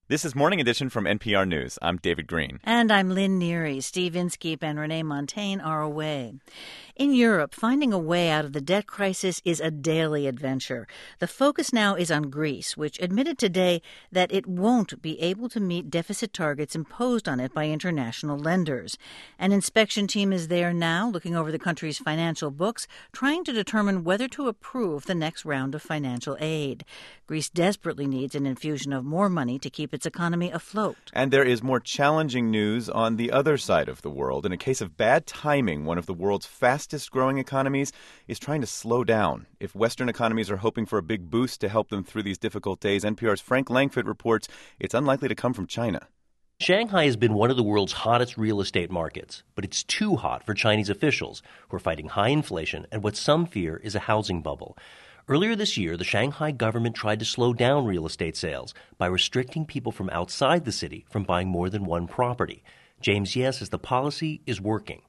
This is Morning Edition from NPR News. I'm David Green. And I'm Lynn Neary. Steve Inskeep and Renee Montaigne are away. In Europe, finding a way out of the debt crisis is a daily adventure. The focus now is on Greece, which admitted today that it won't be able to meet deficit targets imposed on it by international lenders. An inspection team is there now, looking over the country's financial books, trying to determine whether to approve the next round of financial aid. Greece desperately needs an infusion of more money to keep its economy afloat. And there is more challenging news on the other side of the world. In a case of bad timing, one of the world's fastest-growing economies is trying to slow down. If Western economies are hoping for a big boost to help them through these difficult days, NPR's Frank Langfitt reports it's unlikely to come from China. Shanghai has been one of the world's hottest real estate markets, but it's too hot for Chinese officials who are fighting high inflation and what some fear is a housing bubble. Earlier this year, the Shanghai government tried to slow down real estate sales by restricting people from outside the city from buying more than one property. James Ye says the policy is working.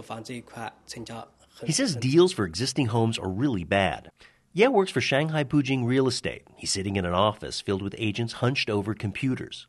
He says deals for existing homes are really bad. Ye works for Shanghai Pujing Real Estate. He's sitting in an office filled with agents hunched over computers.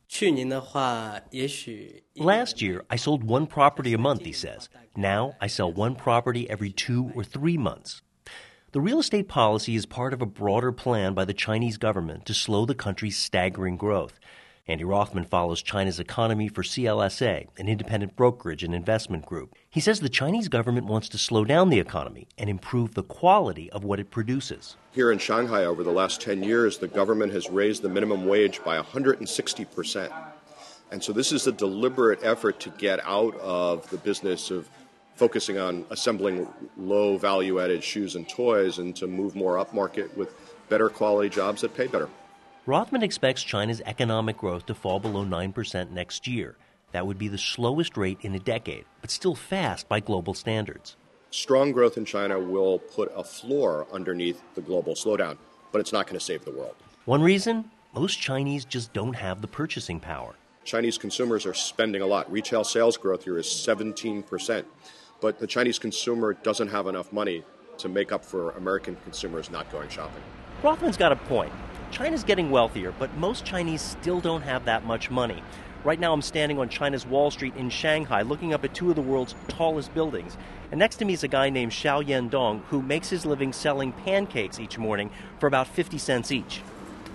Last year, I sold one property a month, he says. Now I sell one property every 2 or 3 months. The real estate policy is part of a broader plan by the Chinese government to slow the country's staggering growth. Andy Rothman follows China's economy for CLSA, an independent brokerage and investment group. He says the Chinese government wants to slow down the economy and improve the quality of what it produces. Here in Shanghai, over the last 10 years, the government has raised the minimum wage by 160%. And so this is a deliberate effort to get out of the business of focusing on assembling low value-added shoes and toys and to move more upmarket with better quality jobs that pay better. Rothman expects China's economic growth to fall below 9% next year. That would be the slowest rate in a decade, but still fast by global standards. Strong growth in China will put a floor underneath the global slowdown, but it's not going to save the world. One reason? Most Chinese just don't have the purchasing power. Chinese consumers are spending a lot. Retail sales growth here is 17%. But the Chinese consumer doesn't have enough money to make up for American consumers not going shopping. Rothman's got a point. China's getting wealthier, but most Chinese still don't have that much money. Right now I'm standing on China's Wall Street in Shanghai, looking up at two of the world's tallest buildings. And next to me is a guy named Xiao Yendong, who makes his living selling pancakes each morning for about 50 cents each.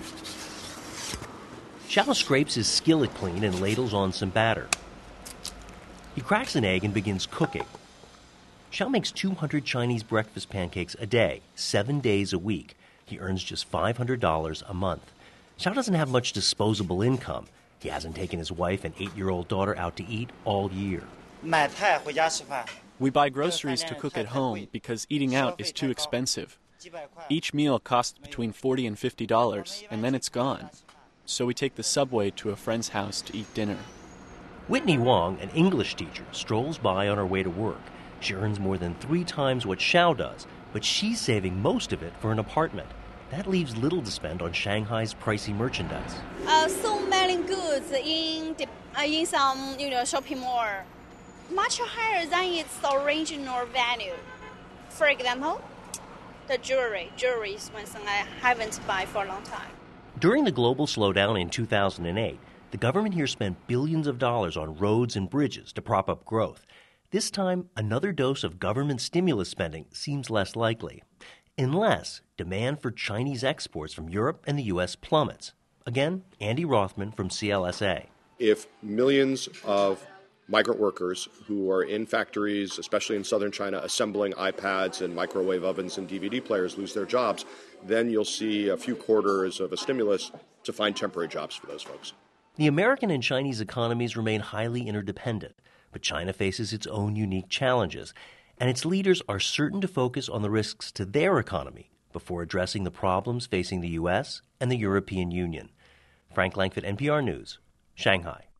Xiao scrapes his skillet clean and ladles on some batter. He cracks an egg and begins cooking. Xiao makes 200 Chinese breakfast pancakes a day, 7 days a week. He earns just $500 a month. Xiao doesn't have much disposable income. He hasn't taken his wife and 8-year-old daughter out to eat all year. We buy groceries to cook at home because eating out is too expensive. Each meal costs between $40 and $50, and then it's gone. So we take the subway to a friend's house to eat dinner. Whitney Wong, an English teacher, strolls by on her way to work. She earns more than 3 times what Xiao does, but she's saving most of it for an apartment. That leaves little to spend on Shanghai's pricey merchandise. So many goods in some shopping mall, much higher than its original value. For example, the jewelry is something I haven't bought for a long time. During the global slowdown in 2008, the government here spent billions of dollars on roads and bridges to prop up growth. This time, another dose of government stimulus spending seems less likely, unless demand for Chinese exports from Europe and the U.S. plummets. Again, Andy Rothman from CLSA. If millions of migrant workers who are in factories, especially in southern China, assembling iPads and microwave ovens and DVD players lose their jobs, then you'll see a few quarters of a stimulus to find temporary jobs for those folks. The American and Chinese economies remain highly interdependent. But China faces its own unique challenges, and its leaders are certain to focus on the risks to their economy before addressing the problems facing the U.S. and the European Union. Frank Langfitt, NPR News, Shanghai.